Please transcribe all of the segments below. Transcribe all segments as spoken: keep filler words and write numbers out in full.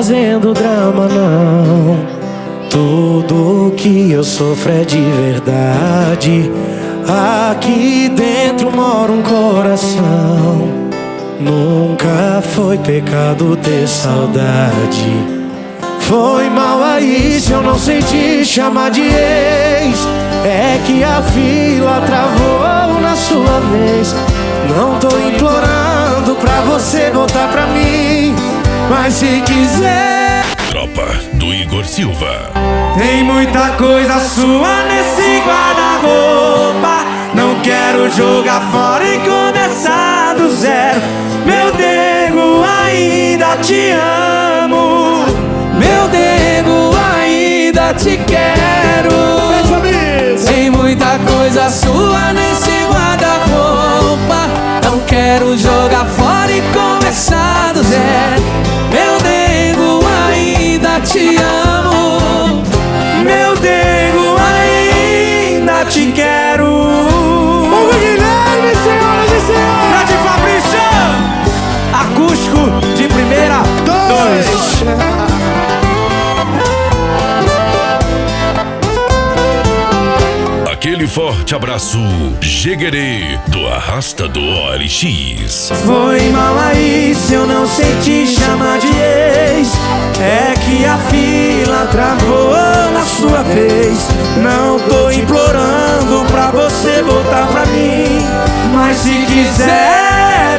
fazendo drama, não. Tudo que eu sofro é de verdade. Aqui dentro mora um coração. Nunca foi pecado ter saudade. Foi mal aí se eu não senti chamar de ex. É que a fila travou na sua vez. Não tô implorando pra você voltar pra mim, mas se quiser. Tropa do Igor Silva. Tem muita coisa sua nesse guarda-roupa. Não quero jogar fora e começar do zero. Meu nego, ainda te amo. Meu nego, ainda te quero. Tem muita coisa sua nesse guarda-roupa. Não quero jogar fora e começar do zero. Meu nego, ainda te amo. Meu nego, ainda te quero. Ô Guilherme, senhoras e senhores, Grande Fabrício, acústico de primeira. Dois, dois. Aquele forte abraço, Jeguerê, do Arrasta do O L X. Foi mal aí se eu não senti chamar de ex. É que a fila travou na sua vez. Não tô implorando pra você voltar pra mim, mas se quiser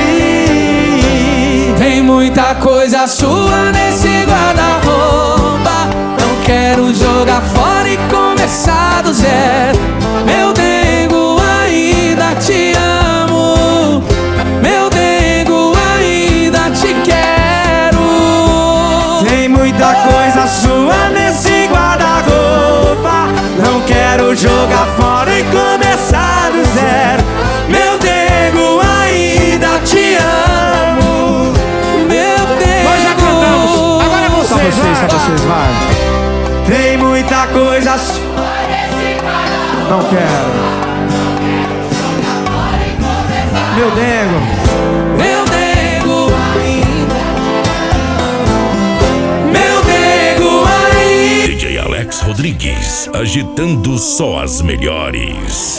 vir. Tem muita coisa sua nesse guarda-roupa. Não quero jogar fora e começar do zero. Meu nego, ainda te amo. Meu nego, ainda te quero. Tem muita coisa sua nesse guarda-roupa. Não quero jogar fora e começar do zero. Meu nego, ainda te amo. Meu nego. Nós já cantamos, agora é vocês, só vocês, só vocês, vai. Tem muita coisa sua. Não quero. Meu nego. Meu nego ainda. Meu nego ainda. D J Alex Rodrigues, agitando só as melhores.